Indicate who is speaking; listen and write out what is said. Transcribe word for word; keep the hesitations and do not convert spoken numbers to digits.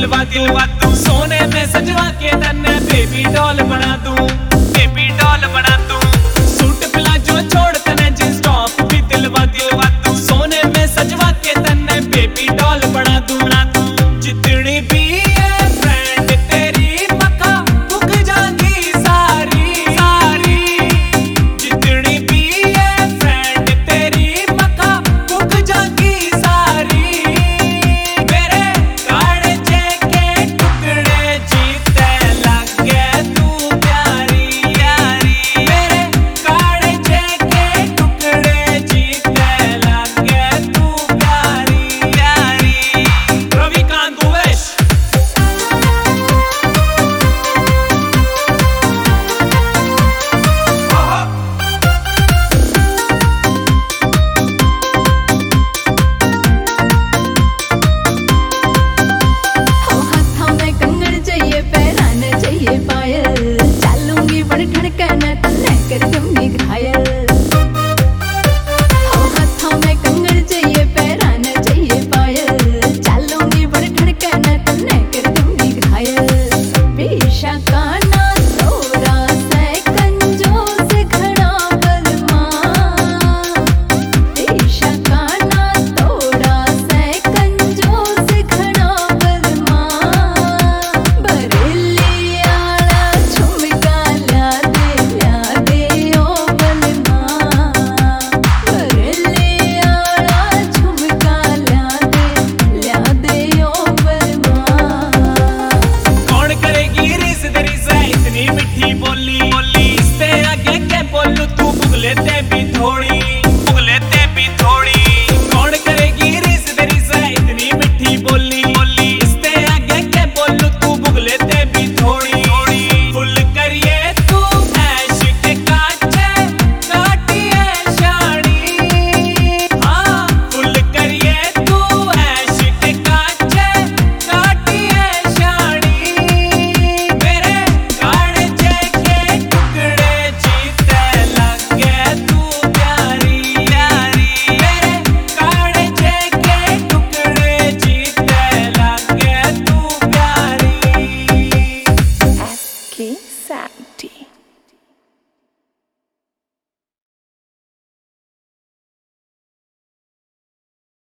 Speaker 1: दिलवा दिलवा तू सोने में सजवा के तन्ने बेबी डॉल बना दूं, बेबी डॉल बना दूं। सूट प्लाजो छोड़ तने जींस टॉप भी दिलवा दिलवा तू सोने में सजवा के तन्ने बेबी डॉल बना दूं, बना दूं। जितनी भी है फ्रेंड तेरी मक्का मुक जाएगी सारी सारी, जितनी भी है फ्रेंड तेरी मक्का मुक जाएगी सारी। मेरे काढ़े के टुकड़े जीते लगे तू प्यारी यारी, मेरे काढ़े के टुकड़े जीते लगे तू प्यारी यारी। रविकांत उवेश। मिठी बोली बोली इससे आगे के बोलू तू भुगले ते भी थोड़ी, भुगले ते भी थोड़ी। कौन करेगी रीस तेरी से इतनी मिठी बोली।